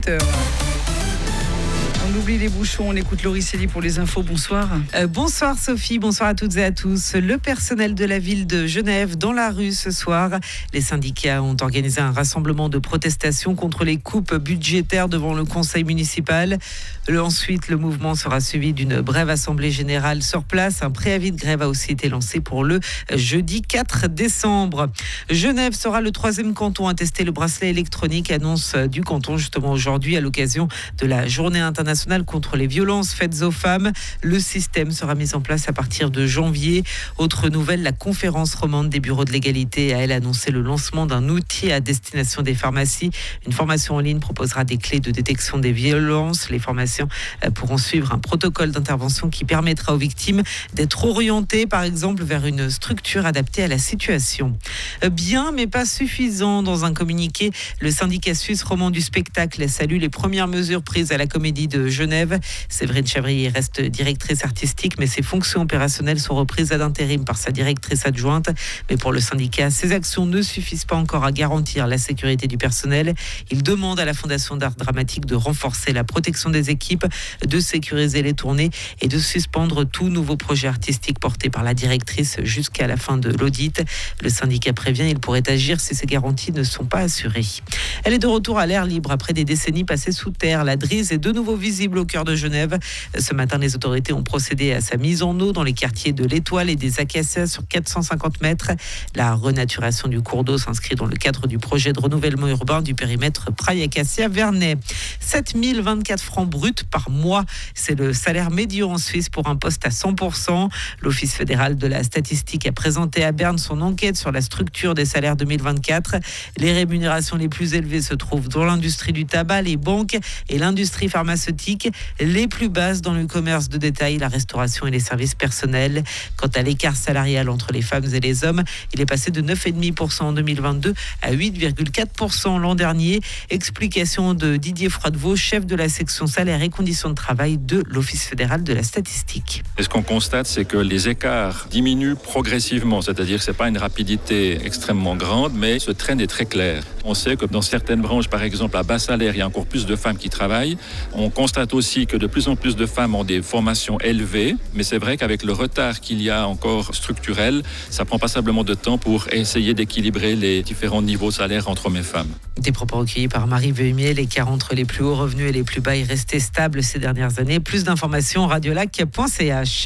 On oublie les bouchons, on écoute Laurie Célie pour les infos. Bonsoir. Bonsoir Sophie, bonsoir à toutes et à tous. Le personnel de la ville de Genève dans la rue ce soir. Les syndicats ont organisé un rassemblement de protestation contre les coupes budgétaires devant le conseil municipal. Ensuite, le mouvement sera suivi d'une brève assemblée générale sur place. Un préavis de grève a aussi été lancé pour le jeudi 4 décembre. Genève sera le 3e canton à tester le bracelet électronique, annonce du canton justement aujourd'hui à l'occasion de la journée internationale contre les violences faites aux femmes. Le système sera mis en place à partir de janvier. Autre nouvelle, la conférence romande des bureaux de l'égalité a elle annoncé le lancement d'un outil à destination des pharmacies. Une formation en ligne proposera des clés de détection des violences. Les formations pourront suivre un protocole d'intervention qui permettra aux victimes d'être orientées par exemple vers une structure adaptée à la situation. Bien mais pas suffisant. Dans un communiqué, le syndicat suisse romand du spectacle salue les premières mesures prises à la Comédie de Genève. Séverine Chavrier reste directrice artistique, mais ses fonctions opérationnelles sont reprises à l'intérim par sa directrice adjointe. Mais pour le syndicat, ces actions ne suffisent pas encore à garantir la sécurité du personnel. Il demande à la Fondation d'art dramatique de renforcer la protection des équipes, de sécuriser les tournées et de suspendre tout nouveau projet artistique porté par la directrice jusqu'à la fin de l'audit. Le syndicat prévient, il pourrait agir si ces garanties ne sont pas assurées. Elle est de retour à l'air libre après des décennies passées sous terre. La Drise est de nouveau visible au cœur de Genève. Ce matin, les autorités ont procédé à sa mise en eau dans les quartiers de l'Étoile et des Acacias sur 450 mètres. La renaturation du cours d'eau s'inscrit dans le cadre du projet de renouvellement urbain du périmètre Praille-Acacia-Vernet. 7 024 francs bruts par mois, c'est le salaire médian en Suisse pour un poste à 100%. L'Office fédéral de la statistique a présenté à Berne son enquête sur la structure des salaires 2024. Les rémunérations les plus élevées se trouvent dans l'industrie du tabac, les banques et l'industrie pharmaceutique, les plus basses dans le commerce de détail, la restauration et les services personnels. Quant à l'écart salarial entre les femmes et les hommes, il est passé de 9,5% en 2022 à 8,4% l'an dernier. Explication de Didier Froidevaux, chef de la section salaire et conditions de travail de l'Office fédéral de la statistique. Et ce qu'on constate, c'est que les écarts diminuent progressivement, c'est-à-dire que ce n'est pas une rapidité extrêmement grande, mais ce trend est très clair. On sait que dans certaines branches, par exemple à bas salaire, il y a encore plus de femmes qui travaillent. On constate aussi que de plus en plus de femmes ont des formations élevées, mais c'est vrai qu'avec le retard qu'il y a encore structurel, ça prend passablement de temps pour essayer d'équilibrer les différents niveaux de salaire entre hommes et femmes. Des propos recueillis par Marie Veumier. L'écart entre les plus hauts revenus et les plus bas est resté stable ces dernières années. Plus d'informations radiolac.ch.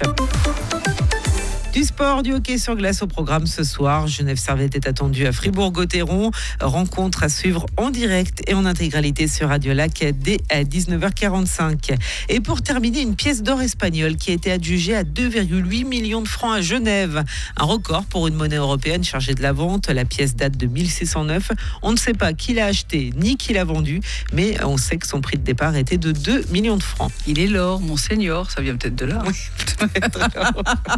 Du sport, du hockey sur glace au programme ce soir. Genève Servette est attendu à Fribourg-Gotteron. Rencontre à suivre en direct et en intégralité sur Radio Lac dès à 19h45. Et pour terminer, une pièce d'or espagnole qui a été adjugée à 2,8 millions de francs à Genève. Un record pour une monnaie européenne chargée de la vente. La pièce date de 1609. On ne sait pas qui l'a acheté ni qui l'a vendu, mais on sait que son prix de départ était de 2 millions de francs. Il est l'or, Monseigneur, ça vient peut-être de là. Oui, peut-être.